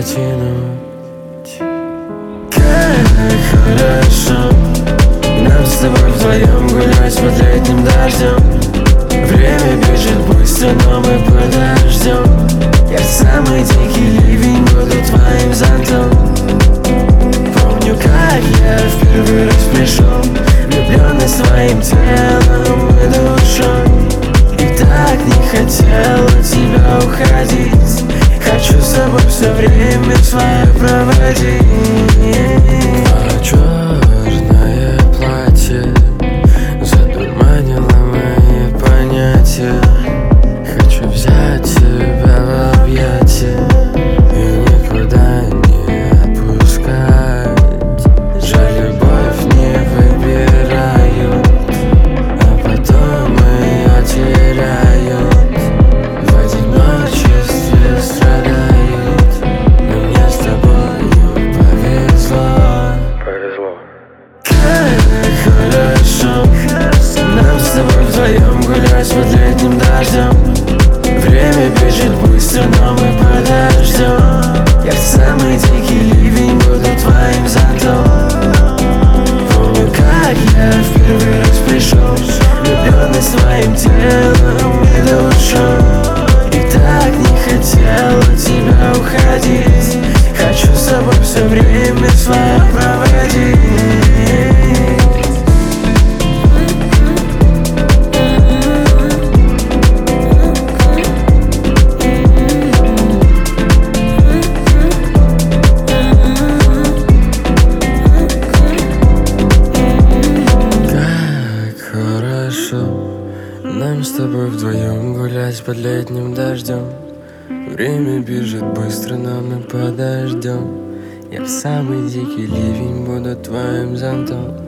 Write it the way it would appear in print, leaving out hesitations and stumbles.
протянуть. Как хорошо нам с тобой вдвоем гулять под летним дождем. Время бежит быстро, но мы подождем. Я самый дикий ливень буду твоим зонтом. Помню, как я в первый раз пришел, влюбленный своим телом и душой. И так не хотел от тебя уходить. Хочу с тобой все время свое проводить. Черное платье задурманило мои понятия. Хочу взять тебя в объятия и никуда не отпускать. Жаль, любовь не выбирают, а потом ее теряют. В одиночестве страдают, но мне с тобою повезло. Как хорошо нам с тобой вдвоем гулять под летним дождем. Время бежит быстро, но мы подождем. Я самый дикий ливень буду твоим зонтом. Помню, как я в первый раз пришел, влюбленный своим телом и душой. И так не хотел от тебя уходить. Хочу с тобой все время свое проводить. Нам с тобой вдвоем гулять под летним дождем. Время бежит быстро, но мы подождем. Я в самый дикий ливень буду твоим зонтом.